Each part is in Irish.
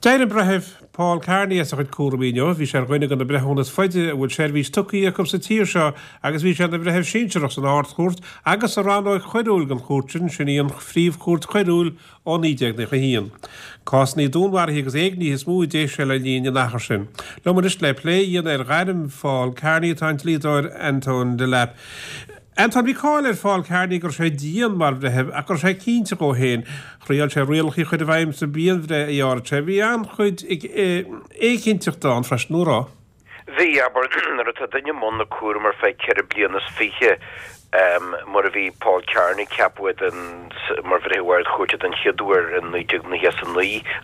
Deir bretheh Paul Carney as a chud cuairmío, bhí sé roiine an na brethúnas foiide bhfuil sé bhís tucaí a chum sa tír seo, agus bhí sé na bretheh síseach an áirtchút, agus a ránáid chuidúil an chúirtin sin íon phríomhchút chuidúil ó níideag na híon. Cás ní dúnmhairtí agus éagní is mú dééis se le líon nachar sin. Le mar is le lé íon ar gairim Paul Carney táint lídáir Anton de Lap. Anton, bhí cáil ar Paul Carney gur sé díon mar bhretheh a gur sé cínte go héin. Chríal sé rialchaí chud a bhaim sa bíon bhre i áirte. Bhí an chud écinteachta an freisnúrá. Bhí aber nar a duine món na cuara mar fé ceir blianas fiche mar a bhí Paul Carney capwyd yn mar frehward chwtid yn chiadwyr yn neidig na hiesan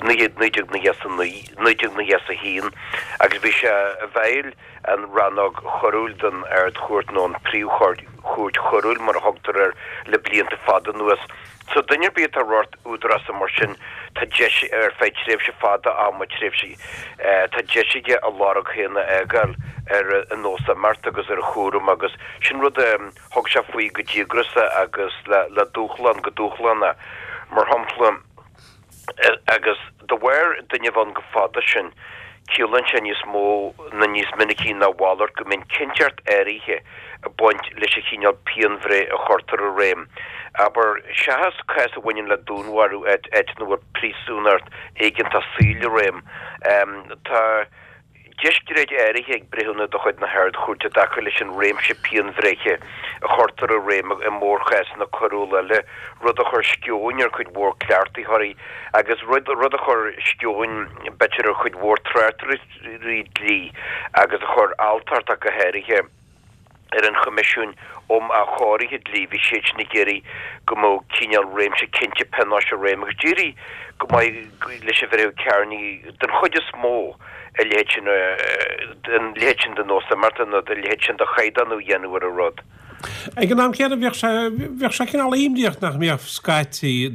hyn ac bhí sé a bhail an rannog chorúil den chwrt non príw chwrt chorúil mar hogtar le blianta fada nuas. So dyni'r byd a rort údras y morsin ta jeshi feit tref se fada a ma tref si ta jeshi ge a lorog hena egal yn nos a mart agus chwrwm agus sin rwyd hog sa fwy gydígrusa agus la dúchlan godúchlana mar hampla agus da wer dynia van gefada sin Kielen sin is mó na níos minicí na waller go min kinchart erihe a bont leis a chinal pianvre a chortar a réim. Aber se has kais a winin la dúnwaru et nuair prísúnart egin ta síle réim. Ta Gistreid erihe ag brehunna do chuid na herd chwrte dacha leis an réim se pianvreche a chortar a réim a mórchais na corúla le rud a chur sciúin ar chuid mór cleartí horí agus rud a chur sciúin betir a chuid mór treartar rí lí agus a chur altart a gohéiriche an chomisisiún a choirighe lí bhí séit na géirí go mó cíneal réim se cinnte penáis a réim agus ddírí go mai leis a bheith Carney den chuid is mó lechen de nosa martin de lechen de chaidanú yenúar a rod. Ag an am cead bhíoh se cin all imdíocht nach míoh Skytí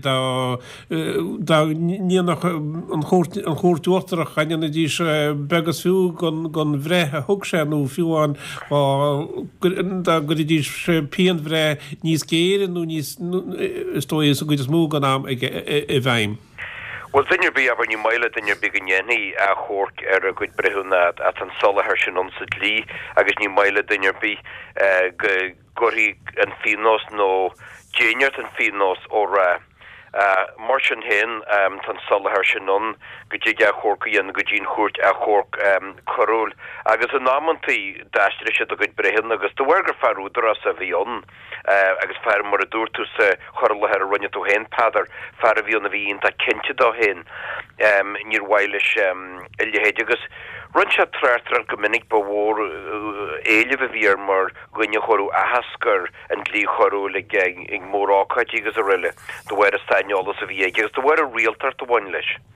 níonach an chóirtúachtarach chaine na dís begus fiú gon bhreithe thug sé nó fiúáin go dís pean bhre níos géire nó níos istóí a go is mú gan am i bhaim. Well, dinner be aber ni meile dinner big yenni a chork a good brehunna at an sola hersin on lí agus ni meile dinner be gori an finos no junior an finos or Martian hen tan sola hersin on gojiga chorki an gojin chort a chork corol agus an namanti dastre a good brehun agus the werger farudra sa vion agus fer mar a dúrtu se chorla her runne to hen pader fer vion a vín ta kentje do hen nir weiles eljehegus runcha trartrar gominnig bewar eile vir mar gonne choru ahaskar en lí choru le gang ing mór ákaitigus a rille the wer a stanjolas a vi agus the wer a realtar to one leis.